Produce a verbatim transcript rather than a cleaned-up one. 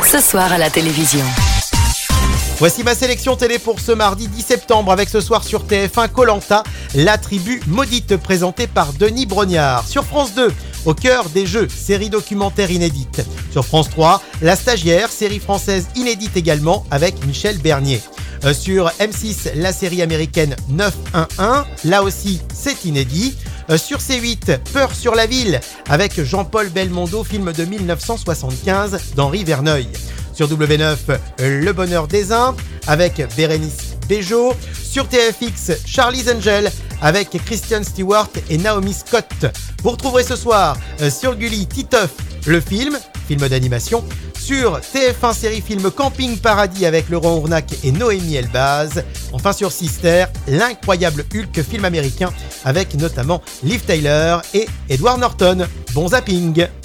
ce soir à la télévision. Voici ma sélection télé pour ce mardi dix septembre avec ce soir sur T F un Koh-Lanta, La Tribu Maudite présentée par Denis Brognard. Sur France deux, Au cœur des jeux, série documentaire inédite. Sur France trois, La Stagiaire, série française inédite également avec Michel Bernier. Euh, sur M six, la série américaine neuf un un, là aussi c'est inédit. Euh, sur C huit, Peur sur la ville avec Jean-Paul Belmondo, film de dix-neuf cent soixante-quinze d'Henri Verneuil. Sur W neuf, Le Bonheur des uns avec Bérénice Bejo. Sur T F X, Charlie's Angel avec Kristen Stewart et Naomi Scott. Vous retrouverez ce soir euh, sur Gulli Titeuf, le film, film d'animation. Sur T F un série film Camping Paradis avec Laurent Ournac et Noémie Elbaz. Enfin sur Sister, l'incroyable Hulk, film américain avec notamment Liv Tyler et Edward Norton. Bon zapping!